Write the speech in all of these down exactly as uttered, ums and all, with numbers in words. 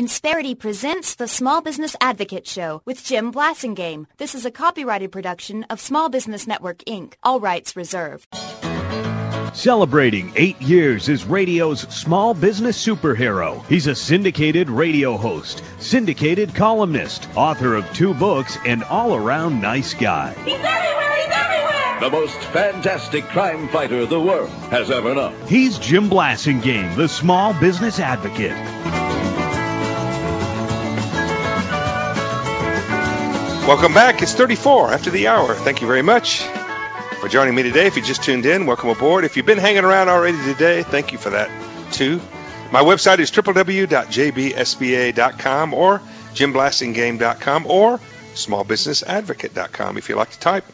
Insperity presents the Small Business Advocate Show with Jim Blasingame. This is a copyrighted production of Small Business Network, Incorporated. All rights reserved. Celebrating eight years as radio's small business superhero. He's a syndicated radio host, syndicated columnist, author of two books, and all-around nice guy. He's everywhere! He's everywhere! The most fantastic crime fighter the world has ever known. He's Jim Blasingame, the Small Business Advocate. Welcome back. It's thirty-four after the hour. Thank you very much for joining me today. If you just tuned in, welcome aboard. If you've been hanging around already today, thank you for that, too. My website is w w w dot j b s b a dot com or jim blasingame dot com or small business advocate dot com if you like to type.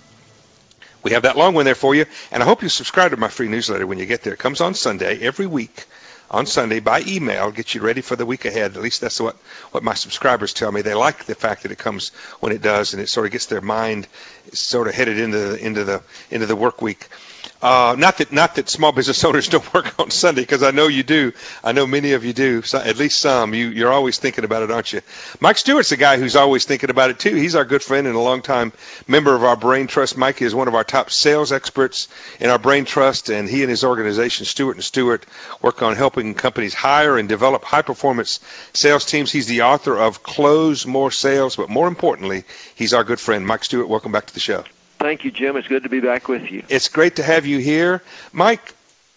We have that long one there for you, and I hope you subscribe to my free newsletter when you get there. It comes on Sunday every week. On Sunday by email, get you ready for the week ahead. At least that's what, what my subscribers tell me. They like the fact that it comes when it does, and it sort of gets their mind sort of headed into the, into the into the work week. Uh, not that not that small business owners don't work on Sunday, because I know you do. I know many of you do. So, at least some. You you're always thinking about it, aren't you? Mike Stewart's the guy who's always thinking about it too. He's our good friend and a longtime member of our Brain Trust. Mike is one of our top sales experts in our Brain Trust, and he and his organization, Stewart and Stewart, work on helping companies hire and develop high-performance sales teams. He's the author of Close More Sales, but more importantly, he's our good friend. Mike Stewart, welcome back to the show. Thank you, Jim. It's good to be back with you. It's great to have you here. Mike,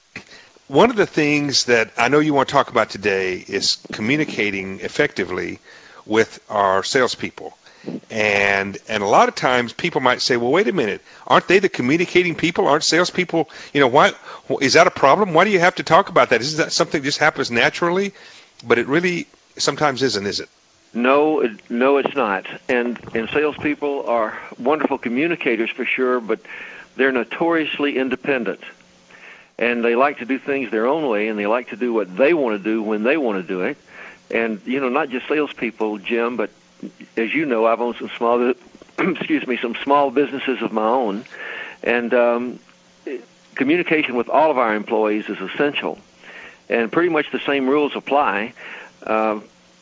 one of the things that I know you want to talk about today is communicating effectively with our salespeople. And and a lot of times people might say, well, wait a minute, aren't they the communicating people? Aren't salespeople, you know, why is that a problem? Why do you have to talk about that? Isn't that something that just happens naturally? But it really sometimes isn't, is it? No, no, it's not. And and salespeople are wonderful communicators for sure, but they're notoriously independent. And they like to do things their own way, and they like to do what they want to do when they want to do it. And, you know, not just salespeople, Jim, but as you know, I've owned some small, excuse me, some small businesses of my own. And um, communication with all of our employees is essential. And pretty much the same rules apply. Uh,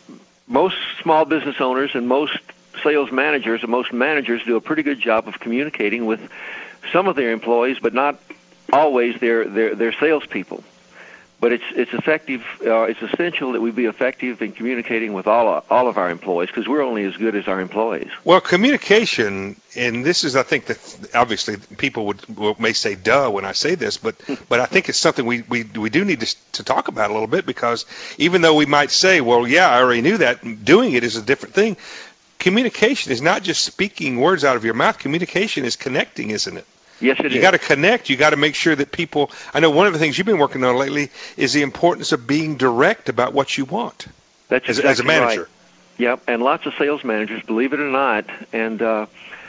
Most small business owners and most sales managers and most managers do a pretty good job of communicating with some of their employees, but not always their their, their salespeople. But it's it's effective. Uh, it's essential that we be effective in communicating with all all of our employees, because we're only as good as our employees. Well, communication, and this is, I think, that obviously people would, would may say "duh" when I say this, but but I think it's something we we, we do need to to talk about a little bit, because even though we might say, well, yeah, I already knew that, doing it is a different thing. Communication is not just speaking words out of your mouth. Communication is connecting, isn't it? Yes, it you is. got to connect. You got to make sure that people. I know one of the things you've been working on lately is the importance of being direct about what you want. That's as, exactly as a manager. Right. Yep, and lots of sales managers, believe it or not, and uh,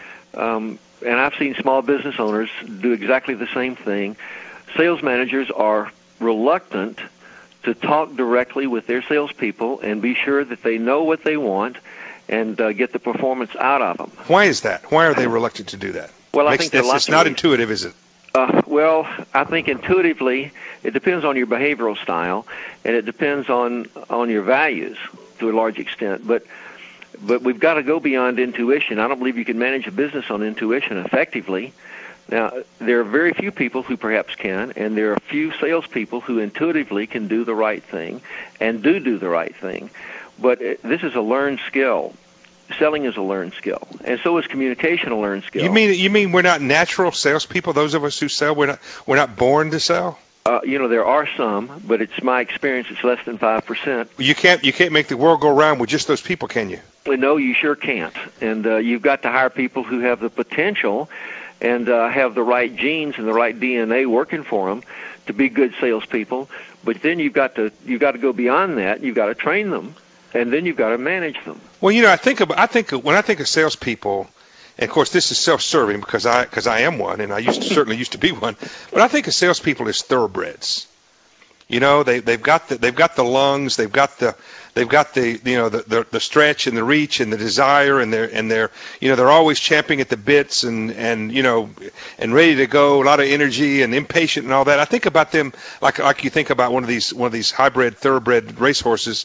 um, and I've seen small business owners do exactly the same thing. Sales managers are reluctant to talk directly with their salespeople and be sure that they know what they want and uh, get the performance out of them. Why is that? Why are they reluctant to do that? Well, Makes, I think there are lots it's not of intuitive, is it? Uh, well, I think intuitively, it depends on your behavioral style, and it depends on on your values to a large extent. But but we've got to go beyond intuition. I don't believe you can manage a business on intuition effectively. Now, there are very few people who perhaps can, and there are few salespeople who intuitively can do the right thing and do do the right thing. But it, this is a learned skill. Selling is a learned skill, and so is communication a learned skill. You mean you mean we're not natural salespeople? Those of us who sell, we're not we're not born to sell. Uh, you know, there are some, but it's my experience. It's less than five percent. You can't you can't make the world go round with just those people, can you? No, you sure can't. And uh, you've got to hire people who have the potential and uh, have the right genes and the right D N A working for them to be good salespeople. But then you've got to you've got to go beyond that. You've got to train them, and then you've got to manage them. Well, you know, I think about, I think when I think of salespeople, and of course this is self-serving because I because I am one, and I used to certainly used to be one. But I think of salespeople as thoroughbreds. You know, they they've got the they've got the lungs, they've got the they've got the you know the, the the stretch and the reach and the desire, and they're and they're you know they're always champing at the bits and and you know and ready to go, a lot of energy and impatient and all that. I think about them like like you think about one of these one of these hybrid thoroughbred racehorses.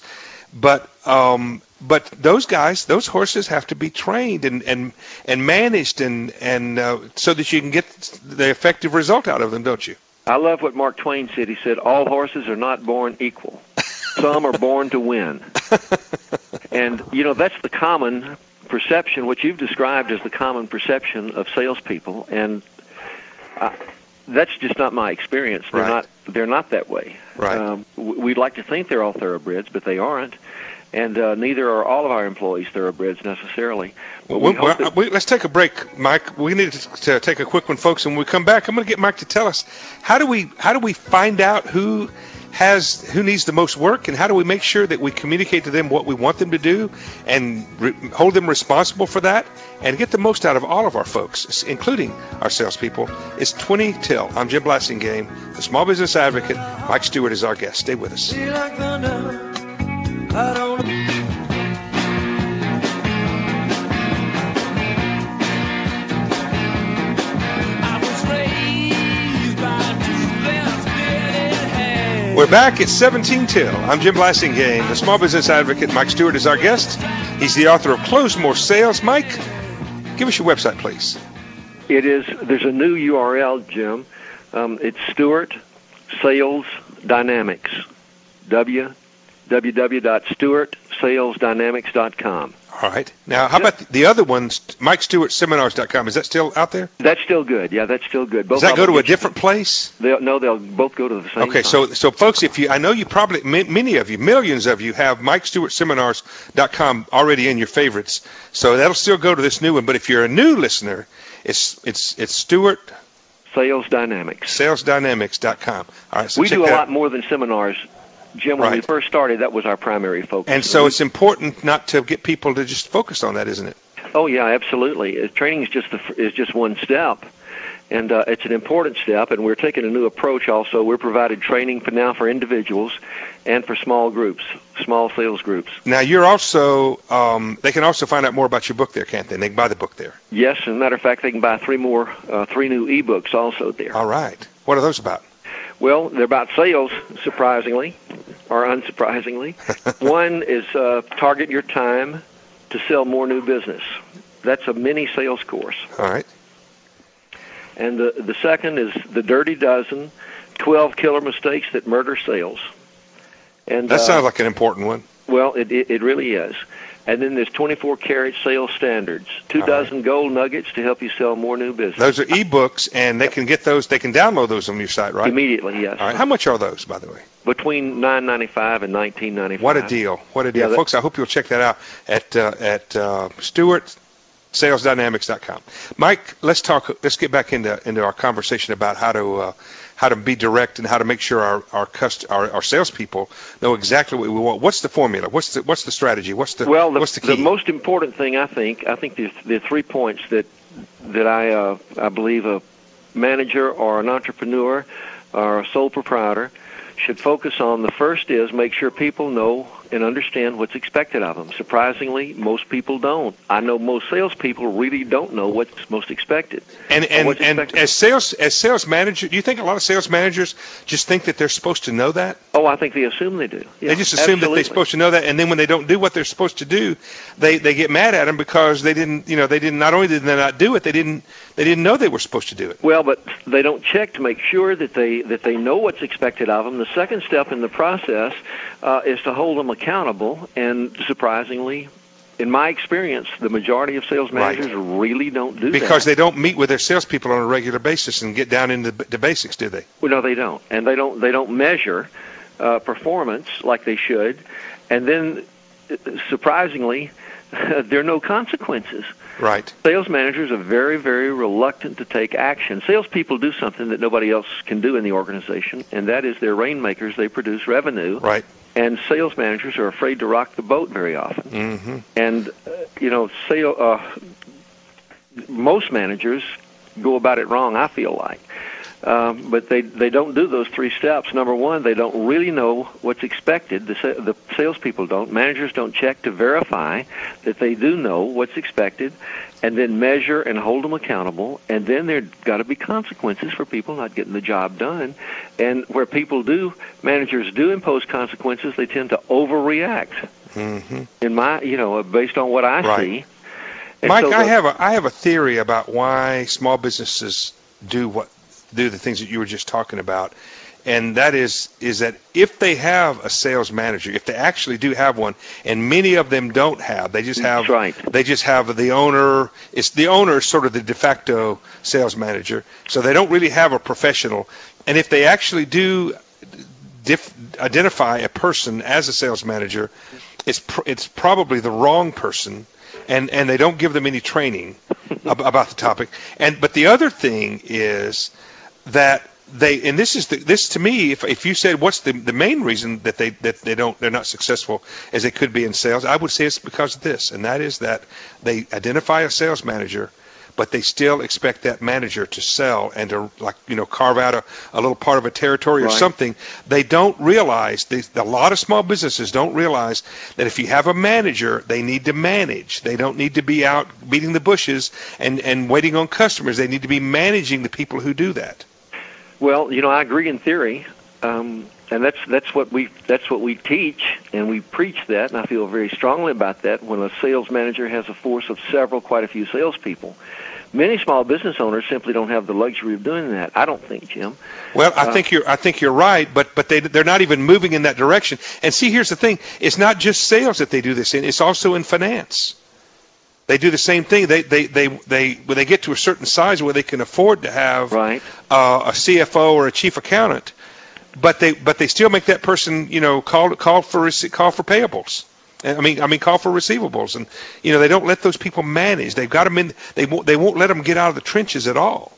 But um, but those guys, those horses have to be trained and and, and managed and and uh, so that you can get the effective result out of them, don't you? I love what Mark Twain said. He said, all horses are not born equal. Some are born to win. And, you know, that's the common perception, what you've described as the common perception of salespeople. And uh, that's just not my experience. They're Right. not They're not that way. Right. Um, w- we'd like to think they're all thoroughbreds, but they aren't. And uh, neither are all of our employees thoroughbreds necessarily. But we Well, hope well, that- we, let's take a break, Mike. We need to, to take a quick one, folks. And when we come back, I'm going to get Mike to tell us how do we how do we find out who has who needs the most work, and how do we make sure that we communicate to them what we want them to do, and re- hold them responsible for that, and get the most out of all of our folks, including our salespeople. It's twenty till. I'm Jim Blasingame, the Small Business Advocate. Mike Stewart is our guest. Stay with us. We're back at seventeen till. I'm Jim Blasingame, the Small Business Advocate. Mike Stewart is our guest. He's the author of Close More Sales. Mike, give us your website, please. It is. There's a new U R L, Jim. Um, it's Stewart Sales Dynamics. W w w dot stewart sales dynamics dot com. All right. Now, how about the other ones, Mike Stewart Seminars dot com? Is that still out there? That's still good. Yeah, that's still good. Both Does that of go them to a get you- different place? They'll, no, they'll both go to the same. Okay, site. so so folks, if you, I know you probably ma- many of you, millions of you have Mike Stewart Seminars dot com already in your favorites, so that'll still go to this new one. But if you're a new listener, it's it's it's Stewart Sales Dynamics. Sales Dynamics dot com. All right, so We check do a that lot out. more than seminars, Jim. When we Right. first started, that was our primary focus. And so it's important not to get people to just focus on that, isn't it? Oh yeah, absolutely. Uh, Training is just the, f- is just one step, and uh, it's an important step. And we're taking a new approach. Also, we're providing training for now for individuals and for small groups, small sales groups. Now you're also um, they can also find out more about your book there, can't they? They can buy the book there. Yes, as a matter of fact, they can buy three more, uh, three new ebooks also there. All right. What are those about? Well, they're about sales, surprisingly, or unsurprisingly. One is uh, Target Your Time to Sell More New Business. That's a mini sales course. All right. And the, the second is The Dirty Dozen, twelve Killer Mistakes That Murder Sales. And That uh, sounds like an important one. Well, it, it, it really is. And then there's twenty-four karat sales standards, two All dozen right. gold nuggets to help you sell more new business. Those are ebooks, and they can get those. They can download those on your site, right? Immediately, yes. All right. How much are those, by the way? Between nine ninety-five and nineteen ninety-five. What a deal! What a deal, Yeah, that- folks! I hope you'll check that out at uh, at uh, Stewart Sales Dynamics dot com. Mike, let's talk. Let's get back into into our conversation about how to uh, how to be direct and how to make sure our our, cust- our our salespeople know exactly what we want. What's the formula? What's the what's the strategy? What's the Well, the, what's the key? the most important thing, I think, I think the the three points that that I uh, I believe a manager or an entrepreneur or a sole proprietor should focus on. The first is make sure people know and understand what's expected of them. Surprisingly, most people don't. I know most salespeople really don't know what's most expected. And or and, what's and expected. as sales as sales manager, do you think a lot of sales managers just think that they're supposed to know that? Oh, I think they assume they do. Yeah, They just assume that absolutely. they're supposed to know that, and then when they don't do what they're supposed to do, they, they get mad at them because they didn't, you know, they didn't. Not only did they not do it, they didn't they didn't know they were supposed to do it. Well, but they don't check to make sure that they that they know what's expected of them. The second step in the process uh, is to hold them accountable. And surprisingly, in my experience, the majority of sales Right. managers really don't do Because that. they don't meet with their salespeople on a regular basis and get down into the basics, do they? Well, no, they don't, and they don't they don't measure uh, performance like they should. And then, uh, surprisingly, there are no consequences. Right. Sales managers are very, very reluctant to take action. Salespeople do something that nobody else can do in the organization, and that is they're rainmakers. They produce revenue. Right. And sales managers are afraid to rock the boat very often. Mm-hmm. And, uh, you know, sale, uh, most managers go about it wrong, I feel like. Um, but they they don't do those three steps. Number one, they don't really know what's expected. The, sa- the salespeople don't. Managers don't check to verify that they do know what's expected, and then measure and hold them accountable. And then there's got to be consequences for people not getting the job done. And where people do, managers do impose consequences, they tend to overreact. Mm-hmm. In my, you know, based on what I right. see. And Mike, so I the, have a I have a theory about why small businesses do what do the things that you were just talking about, and that is is that if they have a sales manager, if they actually do have one, and many of them don't have, they just have That's right. they just have the owner. It's the owner is sort of the de facto sales manager, so they don't really have a professional. And if they actually do dif- identify a person as a sales manager, it's pr- it's probably the wrong person. And and they don't give them any training ab- about the topic. And but the other thing is that they and this is the, this to me. If if you said what's the the main reason that they that they don't they're not successful as they could be in sales, I would say it's because of this, and that is that they identify a sales manager, but they still expect that manager to sell and to, like, you know, carve out a, a little part of a territory or right. something. They don't realize, they, a lot of small businesses don't realize that if you have a manager, they need to manage. They don't need to be out beating the bushes and, and waiting on customers. They need to be managing the people who do that. Well, you know, I agree in theory, um, and that's that's what we that's what we teach, and we preach that, and I feel very strongly about that. When a sales manager has a force of several, quite a few salespeople, many small business owners simply don't have the luxury of doing that. I don't think, Jim. Well, I uh, think you're I think you're right, but but they they're not even moving in that direction. And see, here's the thing: it's not just sales that they do this in; it's also in finance. They do the same thing. They they they they when they get to a certain size where they can afford to have right. uh, a C F O or a chief accountant, but they but they still make that person, you know, call call for call for payables. I mean, I mean, call for receivables, and you know they don't let those people manage. They've got them in. They won't. They won't let them get out of the trenches at all.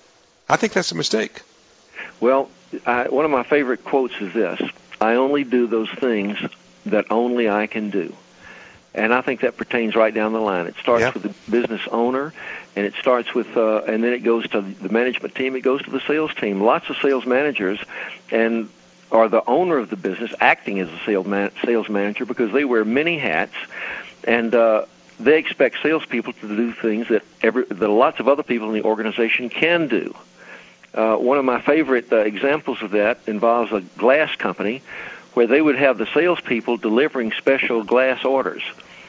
I think that's a mistake. Well, I, one of my favorite quotes is this: "I only do those things that only I can do," and I think that pertains right down the line. It starts yeah. with the business owner, and it starts with, uh, and then it goes to the management team. It goes to the sales team. Lots of sales managers, and are the owner of the business acting as a sales man- sales manager because they wear many hats, and uh, they expect salespeople to do things that every that lots of other people in the organization can do. Uh, one of my favorite uh, examples of that involves a glass company where they would have the salespeople delivering special glass orders,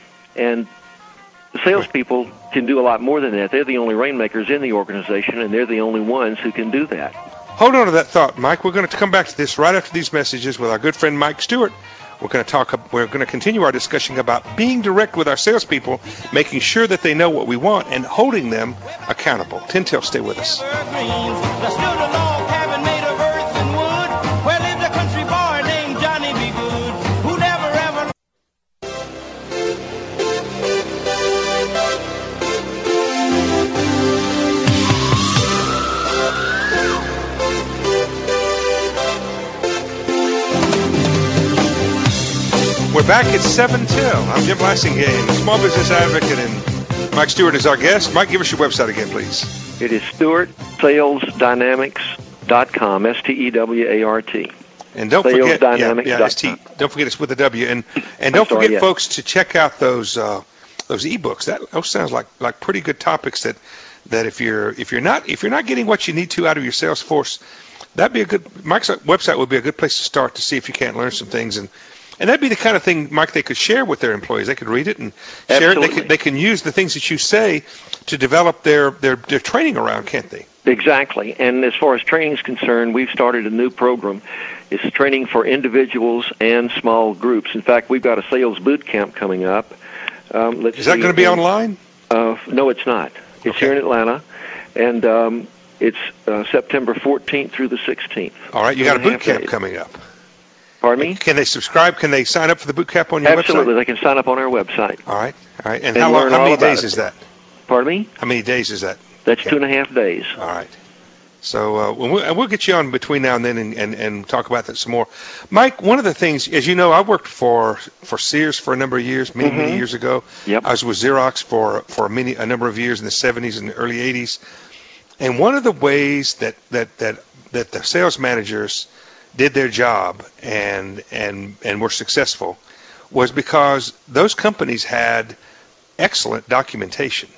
and the salespeople can do a lot more than that. They're the only rainmakers in the organization, and they're the only ones who can do that. Hold on to that thought, Mike. We're going to come back to this right after these messages with our good friend Mike Stewart. We're going to talk. We're going to continue our discussion about being direct with our salespeople, making sure that they know what we want, and holding them accountable. Tintel, stay with us. We're back at seven till. I'm Jim Blassingame, small business advocate, and Mike Stewart is our guest. Mike, give us your website again, please. It is Stewart Sales Dynamics dot com, S T E W A R T. And don't Sales forget, Dynamics yeah, yeah, S T, don't forget it's with a W. And and don't sorry, forget, yes. folks, to check out those uh, those ebooks. That those sounds like like pretty good topics. That that if you're if you're not if you're not getting what you need to out of your sales force, that'd be a good. Mike's website would be a good place to start to see if you can't learn some things. And And that'd be the kind of thing, Mike, they could share with their employees. They could read it and share Absolutely. it. They, could, they can use the things that you say to develop their, their, their training around, can't they? Exactly. And as far as training is concerned, we've started a new program. It's training for individuals and small groups. In fact, we've got a sales boot camp coming up. Um, let's Is that see, going to be and, online? Uh, no, it's not. It's Okay. here in Atlanta, and um, it's uh, September fourteenth through the sixteenth. All right, you Two got a and boot half camp days. coming up. Pardon me? Can they subscribe? Can they sign up for the boot camp on your Absolutely. website? They can sign up on our website. All right, all right. And, And how long? learn How all many about days it. is that? Pardon me? How many days is that? That's Okay. two and a half days. All right. So uh, we'll, and we'll get you on between now and then and, and, and talk about that some more. Mike, one of the things, as you know, I worked for, for Sears for a number of years, many, Mm-hmm. many years ago. Yep. I was with Xerox for, for many, a number of years in the seventies and the early eighties. And one of the ways that, that, that, that the sales managers did their job and, and, and were successful was because those companies had excellent documentation.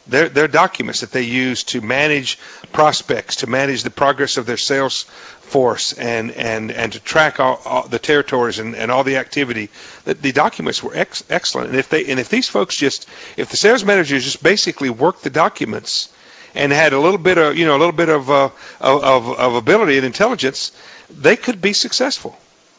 their their documents that they use to manage prospects, to manage the progress of their sales force, and and and to track all, all the territories and, and all the activity. The, the documents were ex- excellent. And if they and if these folks just if the sales managers just basically worked the documents and had a little bit of you know a little bit of uh, of, of ability and intelligence, they could be successful.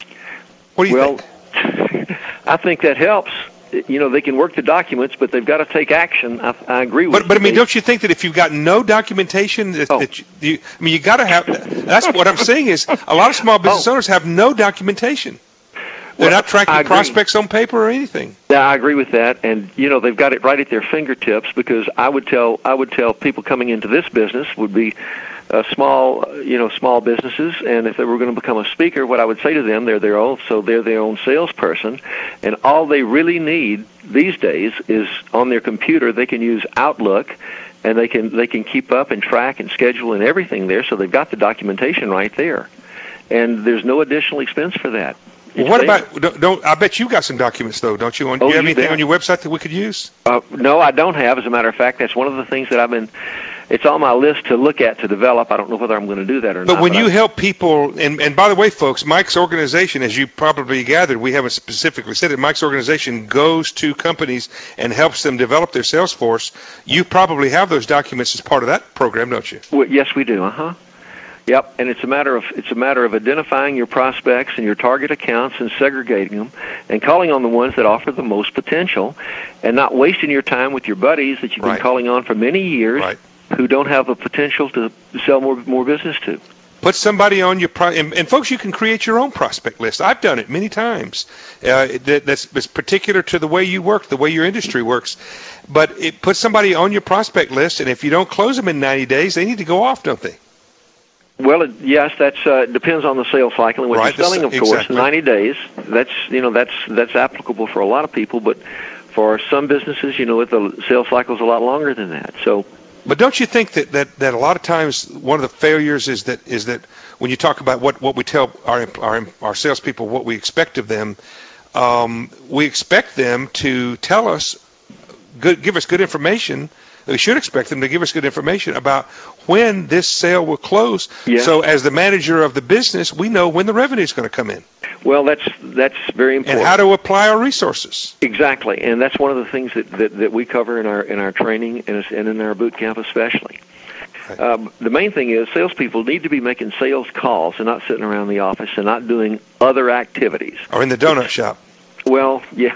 What do you well, think? I think that helps. You know, they can work the documents, but they've got to take action. I, I agree with but, you. But, I mean, don't you think that if you've got no documentation, that, oh. that you, you, I mean, you got to have, that's what I'm saying is a lot of small business oh. owners have no documentation. They're well, not tracking I agree. prospects on paper or anything. Yeah, I agree with that. And, you know, they've got it right at their fingertips, because I would tell, I would tell people coming into this business would be Uh, small, you know, small businesses, and if they were going to become a speaker, what I would say to them, they're their own, so they're their own salesperson, and all they really need these days is on their computer. They can use Outlook, and they can they can keep up and track and schedule and everything there. So they've got the documentation right there, and there's no additional expense for that. Well, what there. about? Don't, don't I bet you got some documents though, don't you? On, oh, do you have you anything bet. on your website that we could use? Uh, no, I don't have. As a matter of fact, that's one of the things that I've been. It's on my list to look at to develop. I don't know whether I'm going to do that or but not. When but when you I, help people, and, and by the way, folks, Mike's organization, as you probably gathered, we haven't specifically said it, Mike's organization goes to companies and helps them develop their sales force. You probably have those documents as part of that program, don't you? Well, yes, we do. Uh-huh. Yep, and it's a matter of it's a matter of identifying your prospects and your target accounts and segregating them and calling on the ones that offer the most potential, and not wasting your time with your buddies that you've been right. calling on for many years right. who don't have the potential to sell more more business to. Put somebody on your pro- and, and folks, you can create your own prospect list. I've done it many times. Uh, that, that's, that's particular to the way you work, the way your industry works. But it put somebody on your prospect list, and if you don't close them in ninety days, they need to go off, don't they? Well, it, yes, that's uh, depends on the sales cycle and what right, you're selling. Of exactly. course, ninety days. That's you know that's that's applicable for a lot of people, but for some businesses, you know, the sales cycle is a lot longer than that. So. But don't you think that, that, that a lot of times one of the failures is that is that when you talk about what, what we tell our our our salespeople what we expect of them, um, we expect them to tell us, good, give us good information. We should expect them to give us good information about when this sale will close. Yeah. So as the manager of the business, we know when the revenue is going to come in. Well, that's that's very important. And how to apply our resources. Exactly, and that's one of the things that, that, that we cover in our in our training and, and in our boot camp especially. Right. Um, the main thing is salespeople need to be making sales calls and not sitting around the office and not doing other activities. Or in the donut shop. Well, yeah.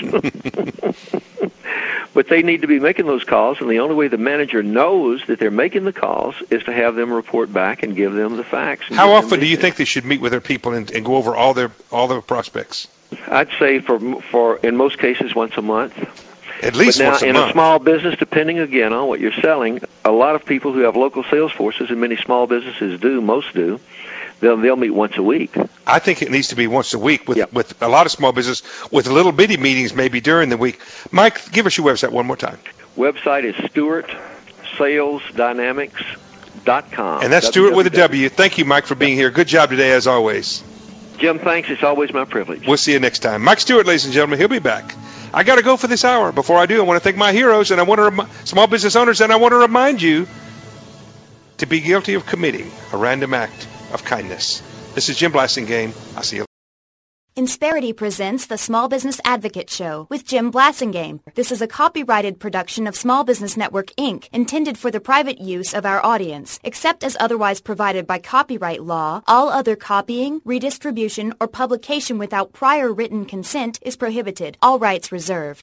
But they need to be making those calls, and the only way the manager knows that they're making the calls is to have them report back and give them the facts. How often do you think they should meet with their people and, and go over all their all their prospects? I'd say for for in most cases once a month. At least but now, once a in month. a small business, depending again on what you're selling, a lot of people who have local sales forces, and many small businesses do, most do, they'll they'll meet once a week. I think it needs to be once a week with, yep. with a lot of small business, with little bitty meetings maybe during the week. Mike, give us your website one more time. Website is Stewart Sales Dynamics dot com. And that's Stewart with a W. Thank you, Mike, for being here. Good job today, as always. Jim, thanks. It's always my privilege. We'll see you next time. Mike Stewart, ladies and gentlemen, he'll be back. I got to go for this hour. Before I do, I want to thank my heroes, and I want to rem- small business owners, and I want to remind you to be guilty of committing a random act of kindness. This is Jim Blasingame. I'll see you. Insperity presents the Small Business Advocate Show with Jim Blasingame. This is a copyrighted production of Small Business Network, Incorporated, intended for the private use of our audience. Except as otherwise provided by copyright law, all other copying, redistribution, or publication without prior written consent is prohibited. All rights reserved.